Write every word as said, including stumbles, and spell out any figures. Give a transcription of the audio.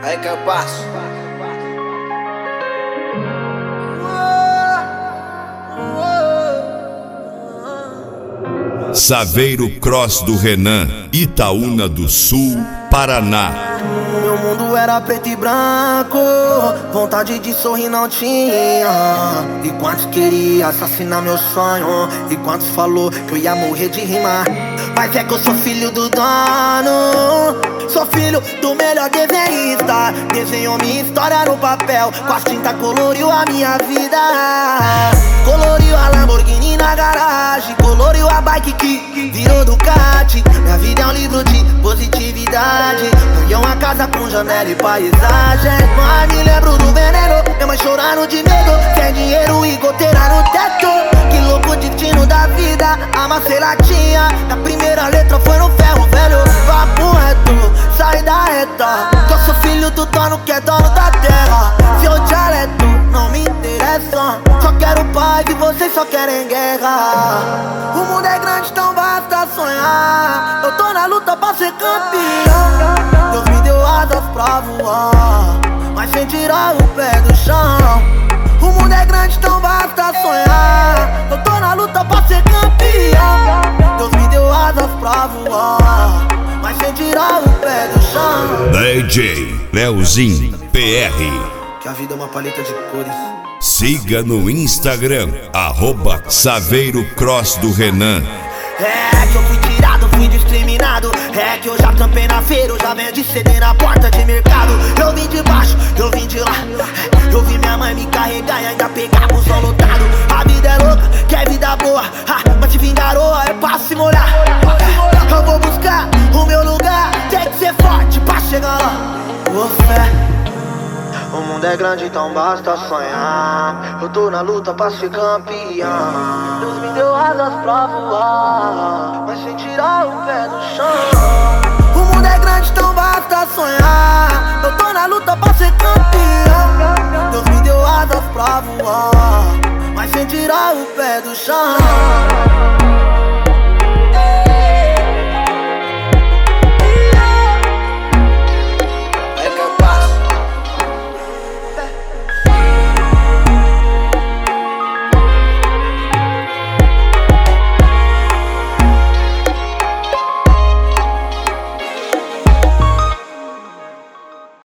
Aí que eu passo. Saveiro Cross do Renan, Itaúna do Sul, Paraná. Meu mundo era preto e branco, vontade de sorrir não tinha. E quantos queria assassinar meu sonho, e quantos falou que eu ia morrer de rimar. Mas é que eu sou filho do dono, sou filho do melhor desenhista. Desenhou minha história no papel, com as tintas coloriu a minha vida. Coloriu a Lamborghini na garagem, coloriu a bike que virou Ducati. Minha vida é um livro de positividade, ganhei uma casa com janela e paisagem. Mas me lembro do veneno, minha mãe chorando de medo, sem dinheiro e goteira no teto. Que louco destino da vida, amassei latinha, a primeira letra foi no ferro velho. Papo reto, sai da reta, que eu sou filho do dono que é dono da terra. Seu dialeto não me interessa, só quero paz e vocês só querem guerra. O mundo é grande, então basta sonhar. Eu tô na luta pra ser campeão. Deus me deu asas pra voar, mas sem tirar o pé do chão. O mundo é grande, então basta sonhar. Eu tô na luta pra ser campeão. Deus me deu asas pra voar, mas sem tirar o pé do chão. D J Leozinho P R. Que a vida é uma paleta de cores. Siga no Instagram, arroba Saveiro Cross do Renan. É que eu fui tirado, fui discriminado. É que eu já campei na feira, eu já vendi C D na porta de mercado. Eu vim de baixo, eu vim de lá. Eu vi minha mãe me carregar e ainda pegar o som lotado. A vida é louca, quer vida boa, ah, mas te vir garoa é pra se molhar. É, eu vou buscar o meu lugar, tem que ser forte pra chegar lá. Ô fé, o mundo é grande, então basta sonhar. Eu tô na luta pra ser campeão. Deus me deu asas pra voar, mas sem tirar o pé do chão. O mundo é grande, então basta sonhar. Eu tô na luta pra ser campeão. Deus me deu asas pra voar, mas sem tirar o pé do chão.